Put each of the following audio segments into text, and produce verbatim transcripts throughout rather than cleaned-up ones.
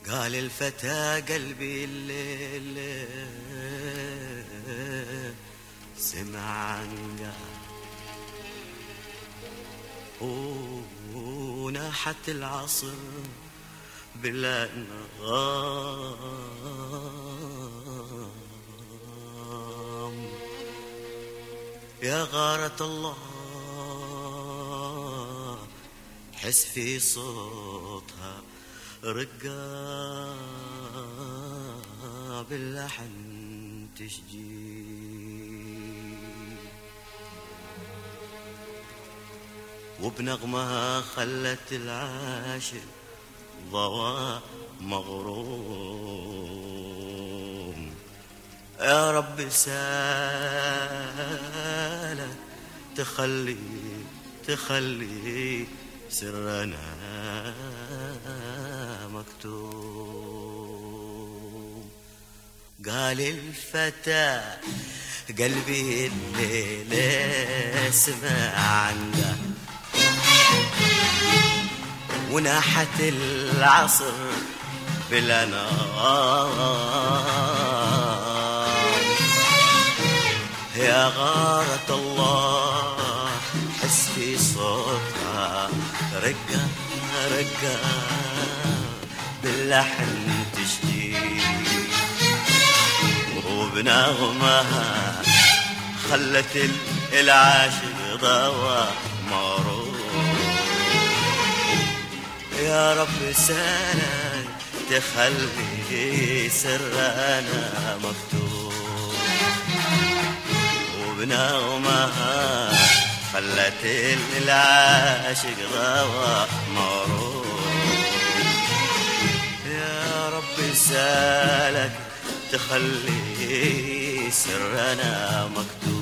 قال الفتى قلبي الليل سمع عنقا وناحت العصر بالأنغام يا غارة الله حس في صوتها رقا باللحن تشجي وبنغمها خلت العاشق ضوى مغروم يا رب سالك تخلي تخلي سرنا مكتوم قال الفتى قلبي الليل اسمع عنده وناحت العصر بالأنغام يا غارة الله حس في صوتها رقة رقة باللحن تشجي وبنغمها خلت العاشق ضوى مروم يا رب سالك تخلي سرنا مكتوب وبنغمها خلت العاشق ضوى مروم يا رب سالك تخلي سرنا مكتوب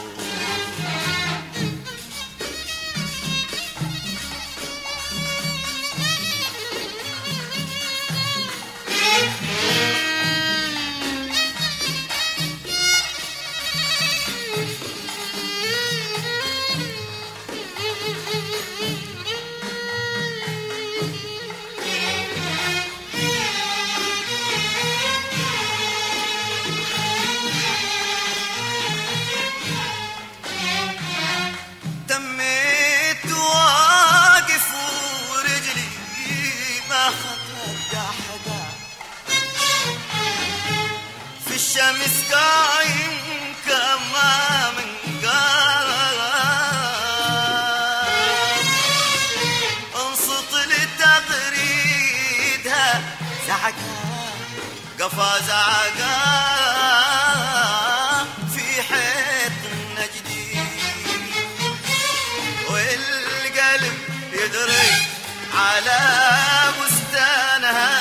الشمس قايم كما من قام انصت لتغريدها زعقا قفا زعقا في حيط النجدي والقلب يدري على بستانها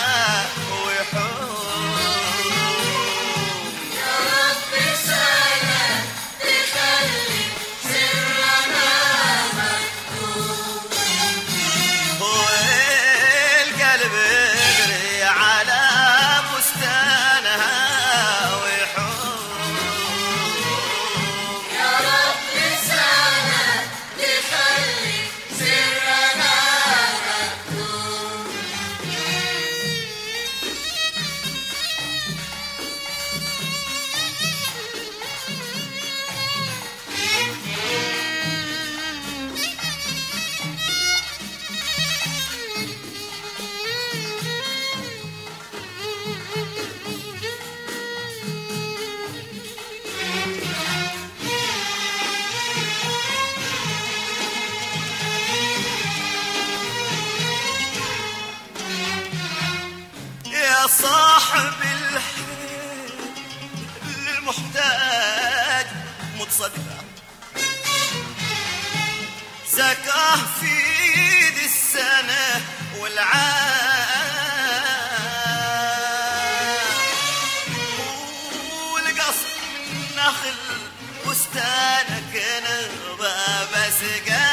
صاحب الحيل للمحتاج متصدقة زكاه في دي السنة والعام والقصد من نخل بستانك نغبة بس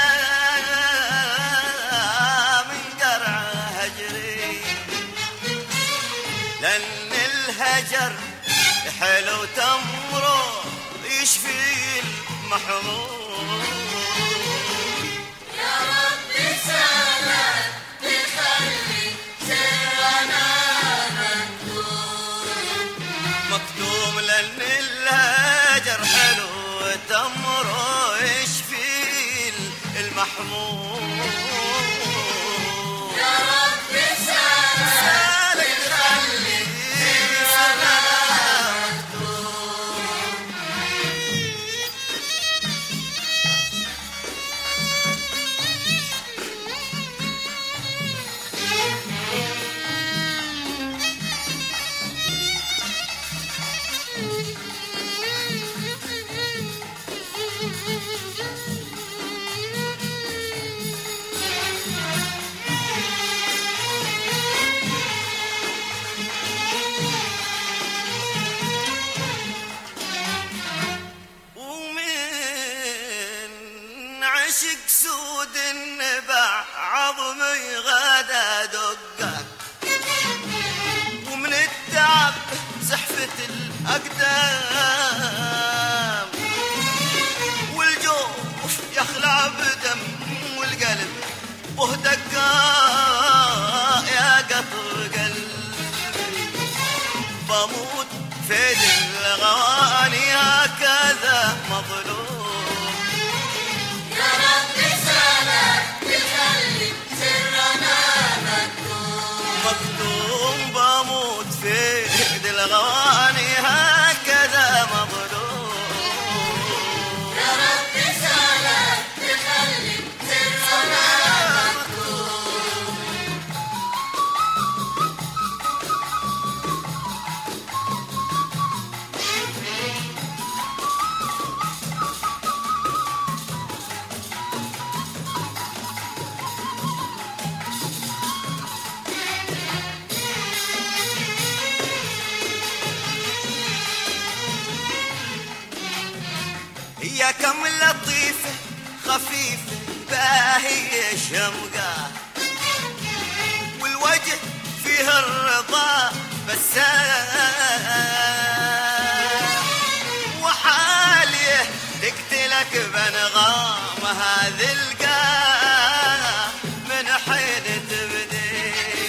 لأن الهجر حلو تمره يشفي المحروم يا رب سلام تخلي سرنا الأقدام والجوف يخلع بدم والقلب به دقاء يا قطر قلب بموت فيد الغواني هكذا مظلوم يا رب سالك تخلي سرنا مكتوم مكتوم بموت فيد الغواني هكذا مظلوم يا رب سالك تخلي سرنا مكتوم هي كم لطيفة خفيفة باهية شمقة والوجه فيها الرضا بسام وحاليه تقتلك بنغام هذه القاه من حين تبدي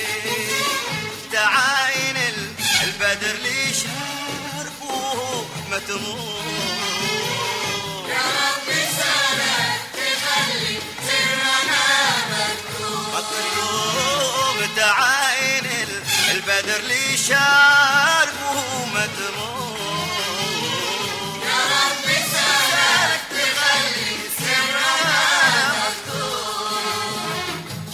تعاين البدر لي شاربوه متموت يا رب سالك تخلي سرنا مكتوم مكتوب تعاين البدر لي شاربه مدموم يا رب سالك تخلي سرنا مكتوم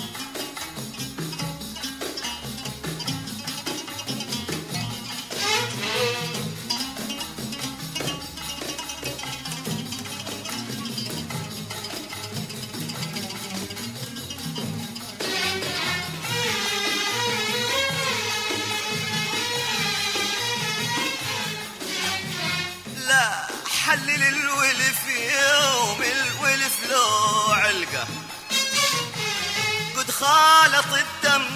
لا حلل الولف يوم الولف لو علقه قد خالط الدم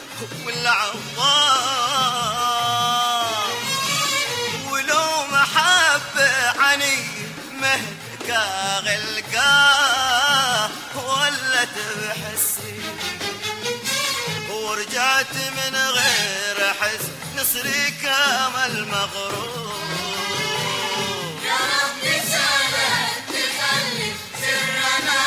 والعظام ولو محبة عني مهكا غلقاه ولت بحسي ورجعت من غير حس نصري كامل مغرور يا رب سالك تخلي سرنا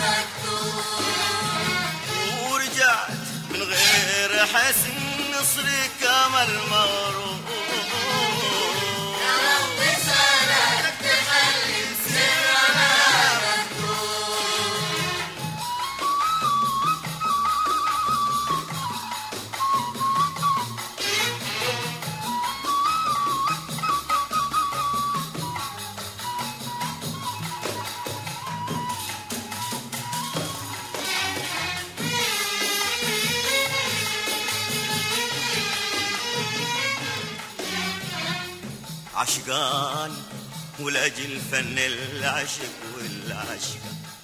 مكتوم ورجعت من غير حسن نصري كامل مغرور يا رب سالك تخلي سرنا مكتوم عشقان ولأجل فن العشق والعشق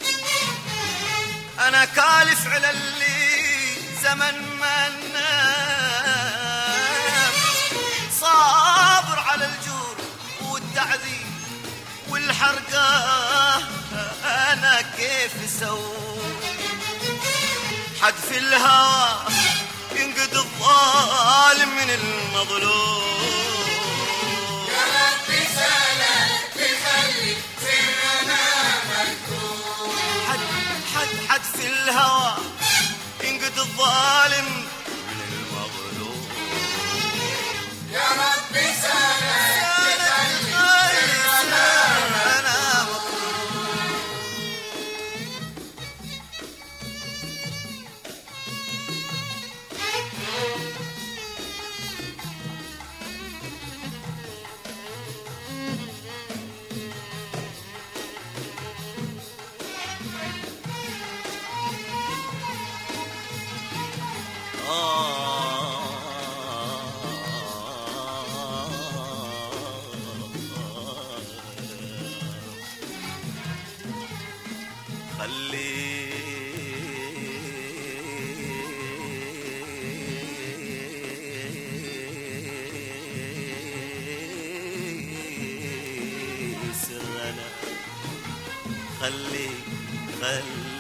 أنا كالف على اللي زمن ما نام صابر على الجور والتعذيب والحرقة أنا كيف سوي حد في الهوى ينقذ الظالم من المظلوم يا رب سالك تخلي سرنا مكتوم حد حد حد في الهوى ينقذ الظالم من المظلوم يا رب سالك تخلي سرنا أنا خلي خلي خلي